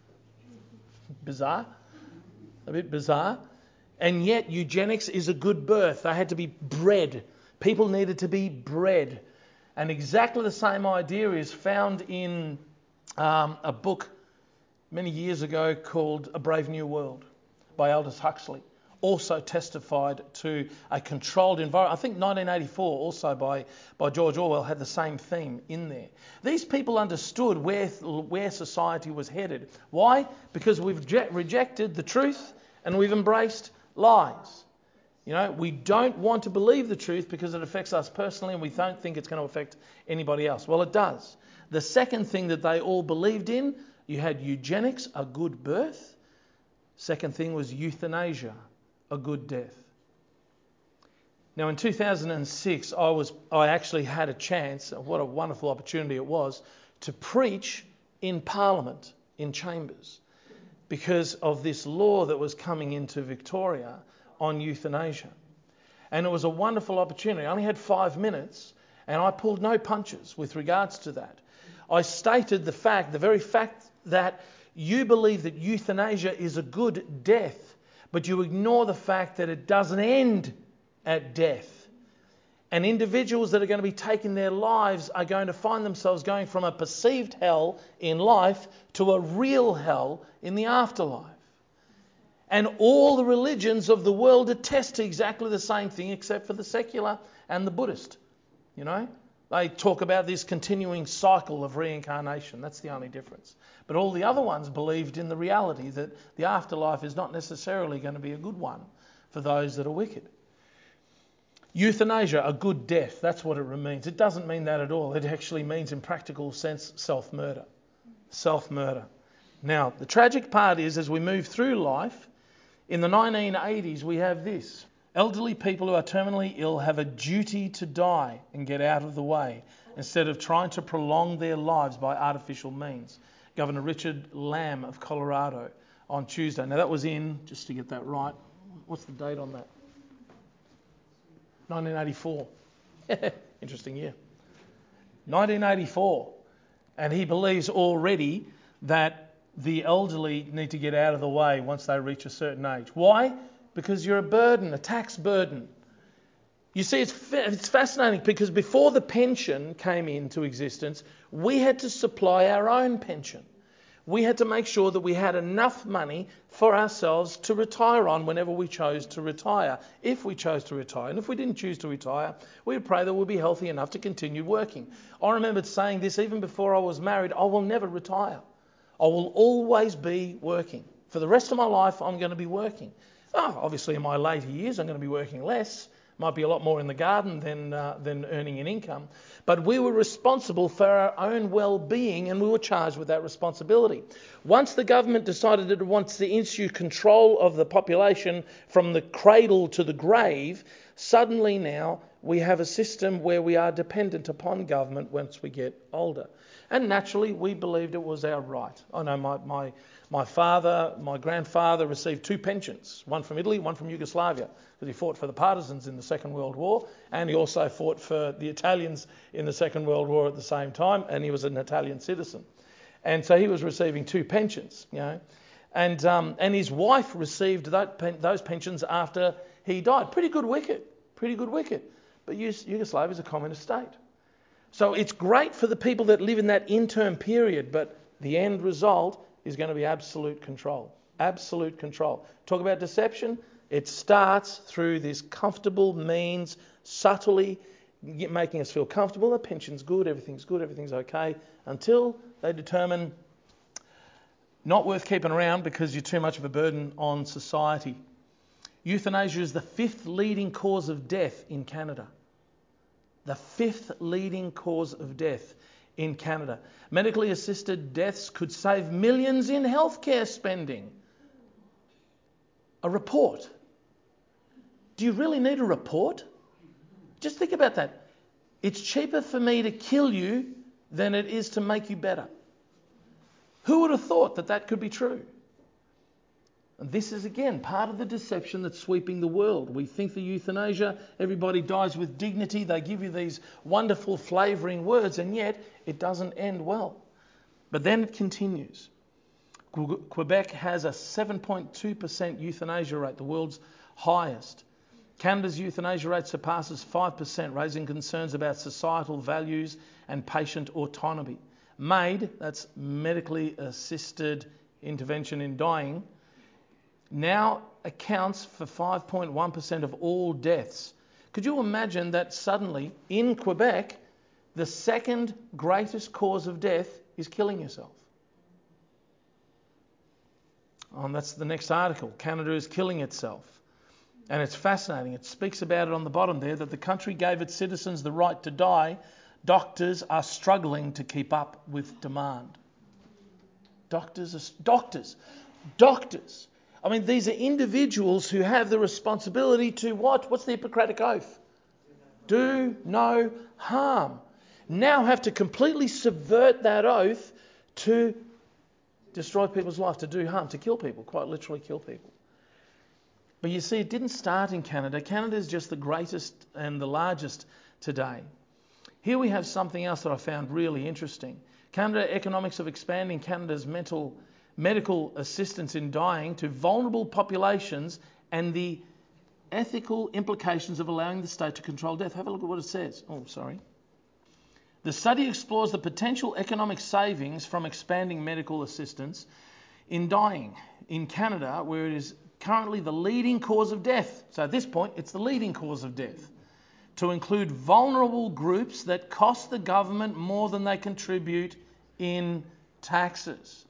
Bizarre, a bit bizarre. And yet eugenics is a good birth. They had to be bred. People needed to be bred. And exactly the same idea is found in um, a book many years ago called A Brave New World by Aldous Huxley. Also testified to a controlled environment. I think nineteen eighty-four, also by, by George Orwell, had the same theme in there. These people understood where, where society was headed. Why? Because we've je- rejected the truth and we've embraced lies. You know, we don't want to believe the truth because it affects us personally and we don't think it's going to affect anybody else. Well, it does. The second thing that they all believed in, you had eugenics, a good birth. Second thing was euthanasia, a good death. Now, in two thousand six, I was I actually had a chance, what a wonderful opportunity it was, to preach in Parliament, in chambers, because of this law that was coming into Victoria on euthanasia. And it was a wonderful opportunity. I only had five minutes and I pulled no punches with regards to that. I stated the fact, the very fact that you believe that euthanasia is a good death, but you ignore the fact that it doesn't end at death. And individuals that are going to be taking their lives are going to find themselves going from a perceived hell in life to a real hell in the afterlife. And all the religions of the world attest to exactly the same thing except for the secular and the Buddhist. You know, they talk about this continuing cycle of reincarnation. That's the only difference. But all the other ones believed in the reality that the afterlife is not necessarily going to be a good one for those that are wicked. Euthanasia, a good death, that's what it means. It doesn't mean that at all. It actually means, in practical sense, self-murder. Self-murder. Now, the tragic part is, as we move through life, in the nineteen eighties, we have this. Elderly people who are terminally ill have a duty to die and get out of the way instead of trying to prolong their lives by artificial means. Governor Richard Lamb of Colorado on Tuesday. Now, that was in, just to get that right, what's the date on that? nineteen eighty-four. Interesting year. nineteen eighty-four. And he believes already that the elderly need to get out of the way once they reach a certain age. Why? Because you're a burden, a tax burden. You see, it's, fa- it's fascinating because before the pension came into existence, we had to supply our own pension. We had to make sure that we had enough money for ourselves to retire on whenever we chose to retire, if we chose to retire. And if we didn't choose to retire, we would pray that we'd be healthy enough to continue working. I remembered saying this even before I was married, I will never retire. I will always be working. For the rest of my life, I'm going to be working. Oh, obviously, in my later years, I'm going to be working less. Might be a lot more in the garden than uh, than earning an income. But we were responsible for our own well-being and we were charged with that responsibility. Once the government decided that it wants to issue control of the population from the cradle to the grave, suddenly now we have a system where we are dependent upon government once we get older. And naturally, we believed it was our right. I know my, my, my father, my grandfather received two pensions, one from Italy, one from Yugoslavia, because he fought for the partisans in the Second World War, and he also fought for the Italians in the Second World War at the same time, and he was an Italian citizen. And so he was receiving two pensions, you know. And um, and his wife received that pen, those pensions after he died. Pretty good wicket, pretty good wicket. But Yugoslavia is a communist state. So it's great for the people that live in that interim period, but the end result is going to be absolute control. Absolute control. Talk about deception. It starts through this comfortable means, subtly making us feel comfortable. The pension's good, everything's good, everything's okay, until they determine not worth keeping around because you're too much of a burden on society. Euthanasia is the fifth leading cause of death in Canada. The fifth leading cause of death in Canada. Medically assisted deaths could save millions in healthcare spending. A report. Do you really need a report? Just think about that. It's cheaper for me to kill you than it is to make you better. Who would have thought that that could be true? And this is, again, part of the deception that's sweeping the world. We think the euthanasia, everybody dies with dignity. They give you these wonderful flavouring words, and yet it doesn't end well. But then it continues. Quebec has a seven point two percent euthanasia rate, the world's highest. Canada's euthanasia rate surpasses five percent, raising concerns about societal values and patient autonomy. MAID, that's medically assisted intervention in dying, now accounts for five point one percent of all deaths. Could you imagine that suddenly in Quebec, the second greatest cause of death is killing yourself? Um, that's the next article. Canada is killing itself. And it's fascinating. It speaks about it on the bottom there, that the country gave its citizens the right to die. Doctors are struggling to keep up with demand. Doctors are doctors. Doctors. I mean, these are individuals who have the responsibility to what? What's the Hippocratic Oath? Do no harm. Now have to completely subvert that oath to destroy people's life, to do harm, to kill people, quite literally kill people. But you see, it didn't start in Canada. Canada is just the greatest and the largest today. Here we have something else that I found really interesting. Canada Economics of Expanding Canada's mental medical assistance in dying to vulnerable populations and the ethical implications of allowing the state to control death. Have a look at what it says. Oh, sorry. The study explores the potential economic savings from expanding medical assistance in dying in Canada, where it is currently the leading cause of death. So at this point, it's the leading cause of death. To include vulnerable groups that cost the government more than they contribute in taxes.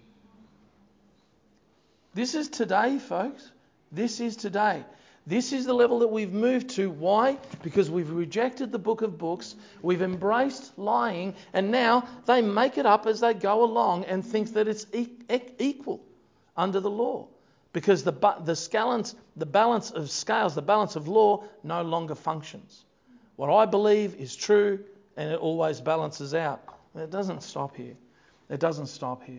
This is today, folks. This is today. This is the level that we've moved to. Why? Because we've rejected the book of books, we've embraced lying, and now they make it up as they go along and think that it's e- e- equal under the law. Because the, the, scalance, the balance of scales, the balance of law no longer functions. What I believe is true, and it always balances out. And it doesn't stop here. It doesn't stop here.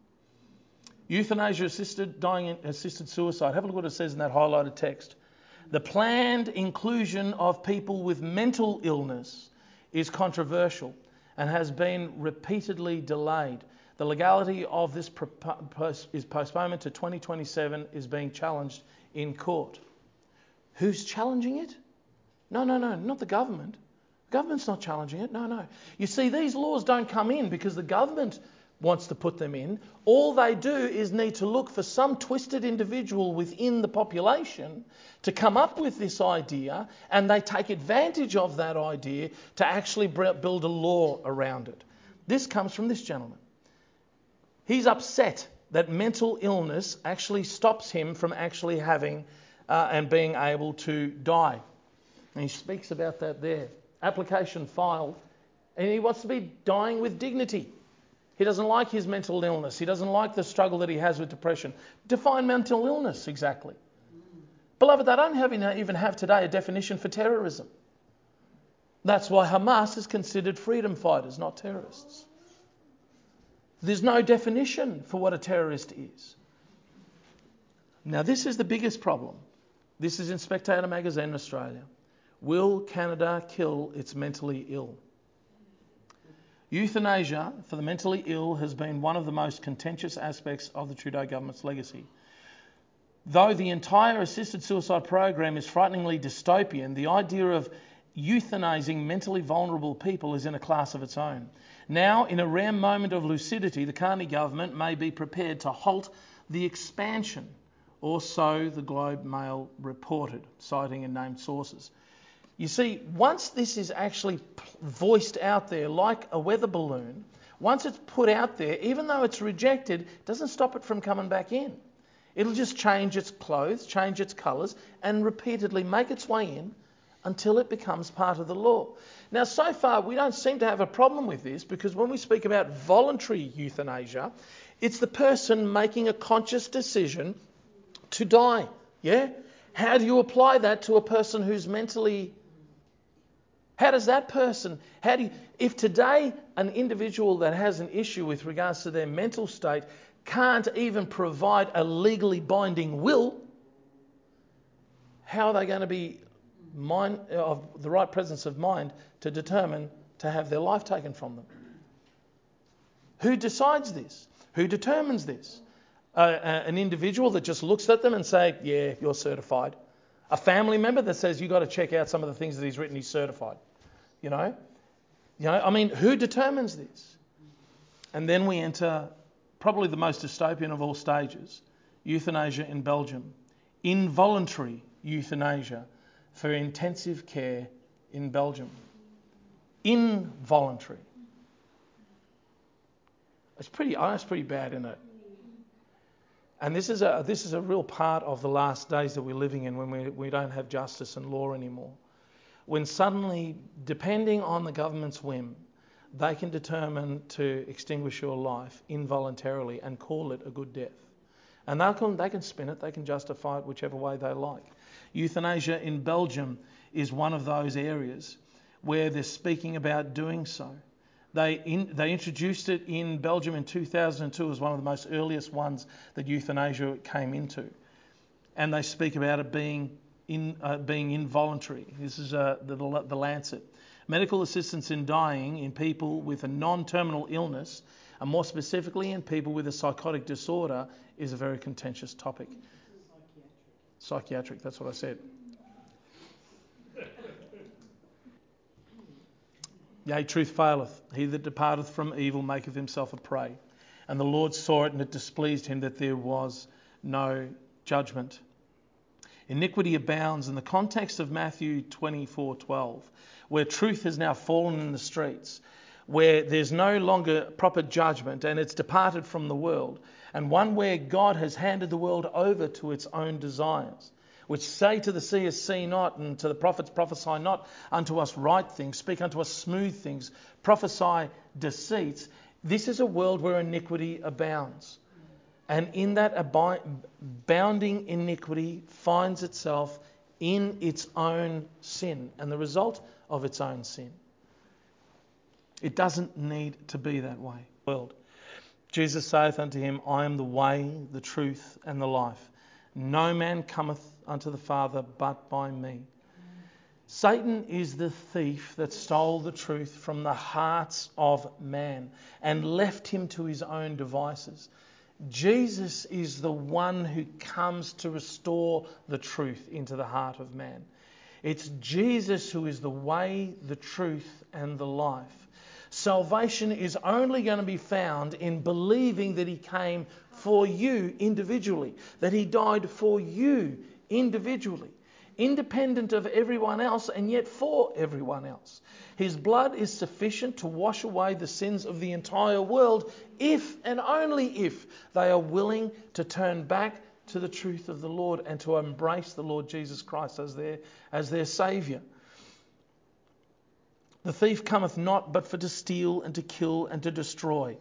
Euthanasia assisted dying assisted suicide. Have a look at what it says in that highlighted text. The planned inclusion of people with mental illness is controversial and has been repeatedly delayed. The legality of this is postponement to twenty twenty-seven is being challenged in court. Who's challenging it? No, no, no, not the government. The government's not challenging it. No, no. You see, these laws don't come in because the government wants to put them in. All they do is need to look for some twisted individual within the population to come up with this idea, and they take advantage of that idea to actually build a law around it. This comes from this gentleman. He's upset that mental illness actually stops him from actually having uh, and being able to die. And he speaks about that there. Application filed. And he wants to be dying with dignity. He doesn't like his mental illness. He doesn't like the struggle that he has with depression. Define mental illness exactly. Beloved, they don't have, even have today a definition for terrorism. That's why Hamas is considered freedom fighters, not terrorists. There's no definition for what a terrorist is. Now, this is the biggest problem. This is in Spectator magazine in Australia. Will Canada kill its mentally ill? Euthanasia for the mentally ill has been one of the most contentious aspects of the Trudeau government's legacy. Though the entire assisted suicide program is frighteningly dystopian, the idea of euthanizing mentally vulnerable people is in a class of its own. Now, in a rare moment of lucidity, the Carney government may be prepared to halt the expansion, or so the Globe Mail reported, citing unnamed sources. You see, once this is actually voiced out there like a weather balloon, once it's put out there, even though it's rejected, it doesn't stop it from coming back in. It'll just change its clothes, change its colours, and repeatedly make its way in until it becomes part of the law. Now, so far, we don't seem to have a problem with this, because when we speak about voluntary euthanasia, it's the person making a conscious decision to die. Yeah? How do you apply that to a person who's mentally... How does that person... How do you, if today an individual that has an issue with regards to their mental state can't even provide a legally binding will, how are they going to be mind, of the right presence of mind to determine to have their life taken from them? Who decides this? Who determines this? Uh, uh, an individual that just looks at them and say, yeah, you're certified. A family member that says, you've got to check out some of the things that he's written, he's certified. You know? You know, I mean, who determines this? And then we enter probably the most dystopian of all stages, euthanasia in Belgium. Involuntary euthanasia for intensive care in Belgium. Involuntary. It's pretty, oh, it's pretty bad, isn't it? And this is a this is a real part of the last days that we're living in, when we we don't have justice and law anymore. When suddenly, depending on the government's whim, they can determine to extinguish your life involuntarily and call it a good death. And they can, they can spin it, they can justify it whichever way they like. Euthanasia in Belgium is one of those areas where they're speaking about doing so. They in, they introduced it in Belgium in two thousand two as one of the most earliest ones that euthanasia came into. And they speak about it being in uh, being involuntary. This is uh, the, the Lancet. Medical assistance in dying in people with a non-terminal illness, and more specifically in people with a psychotic disorder, is a very contentious topic. Psychiatric. Psychiatric, that's what I said. Yea, truth faileth. He that departeth from evil maketh himself a prey. And the Lord saw it, and it displeased him that there was no judgment. Iniquity abounds in the context of Matthew twenty-four twelve, where truth has now fallen in the streets, where there's no longer proper judgment and it's departed from the world, and one where God has handed the world over to its own desires, which say to the seers, see not, and to the prophets, prophesy not unto us right things, speak unto us smooth things, prophesy deceits. This is a world where iniquity abounds. And in that abounding iniquity finds itself in its own sin and the result of its own sin. It doesn't need to be that way. World. Jesus saith unto him, I am the way, the truth, and the life. No man cometh unto the Father but by me. Satan is the thief that stole the truth from the hearts of man and left him to his own devices. Jesus is the one who comes to restore the truth into the heart of man. It's Jesus who is the way, the truth, and the life. Salvation is only going to be found in believing that he came for you individually, that he died for you individually, independent of everyone else and yet for everyone else. His blood is sufficient to wash away the sins of the entire world if and only if they are willing to turn back to the truth of the Lord and to embrace the Lord Jesus Christ as their, as their Saviour. The thief cometh not but for to steal and to kill and to destroy.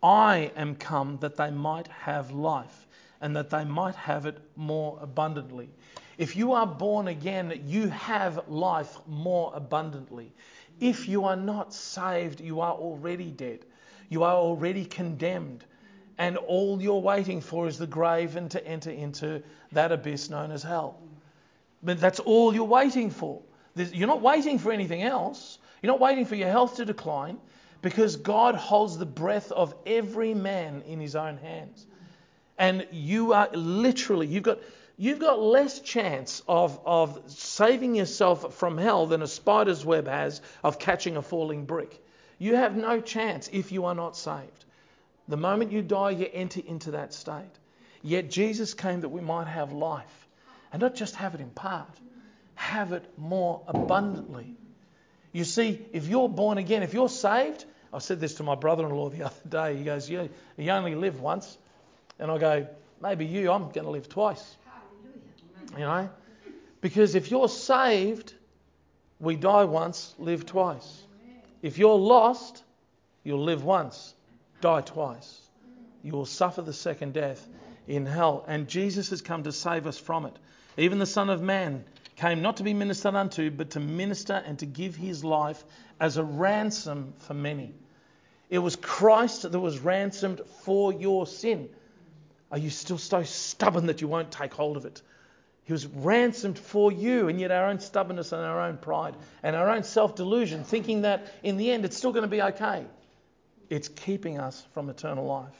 I am come that they might have life and that they might have it more abundantly. If you are born again, you have life more abundantly. If you are not saved, you are already dead. You are already condemned. And all you're waiting for is the grave and to enter into that abyss known as hell. But that's all you're waiting for. You're not waiting for anything else. You're not waiting for your health to decline, because God holds the breath of every man in his own hands. And you are literally, you've got... You've got less chance of, of saving yourself from hell than a spider's web has of catching a falling brick. You have no chance if you are not saved. The moment you die, you enter into that state. Yet Jesus came that we might have life. And not just have it in part, have it more abundantly. You see, if you're born again, if you're saved, I said this to my brother-in-law the other day. He goes, you, you only live once. And I go, maybe you, I'm going to live twice. You know, because if you're saved, we die once, live twice. If you're lost, you'll live once, die twice. You will suffer the second death in hell. And Jesus has come to save us from it. Even the Son of Man came not to be ministered unto, but to minister and to give his life as a ransom for many. It was Christ that was ransomed for your sin. Are you still so stubborn that you won't take hold of it? He was ransomed for you, and yet our own stubbornness and our own pride and our own self-delusion, thinking that in the end it's still going to be okay, it's keeping us from eternal life.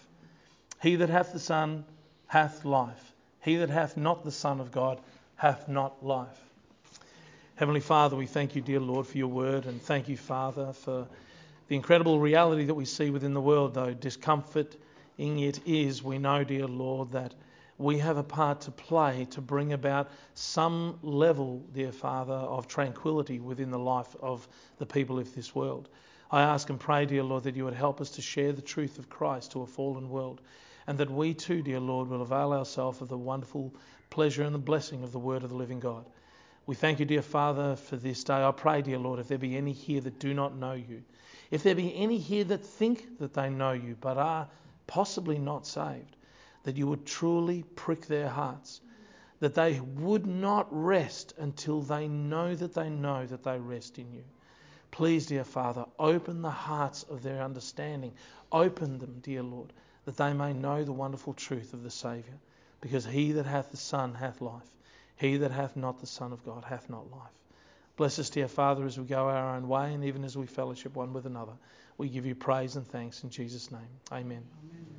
He that hath the Son hath life. He that hath not the Son of God hath not life. Heavenly Father, we thank you, dear Lord, for your word, and thank you, Father, for the incredible reality that we see within the world, though discomforting it is. We know, dear Lord, that we have a part to play to bring about some level, dear Father, of tranquility within the life of the people of this world. I ask and pray, dear Lord, that you would help us to share the truth of Christ to a fallen world. and that we too, dear Lord, will avail ourselves of the wonderful pleasure and the blessing of the word of the living God. We thank you, dear Father, for this day. I pray, dear Lord, if there be any here that do not know you, if there be any here that think that they know you but are possibly not saved, that you would truly prick their hearts, that they would not rest until they know that they know that they rest in you. Please, dear Father, open the hearts of their understanding. Open them, dear Lord, that they may know the wonderful truth of the Saviour. Because he that hath the Son hath life. He that hath not the Son of God hath not life. Bless us, dear Father, as we go our own way, and even as we fellowship one with another. We give you praise and thanks in Jesus' name. Amen. Amen.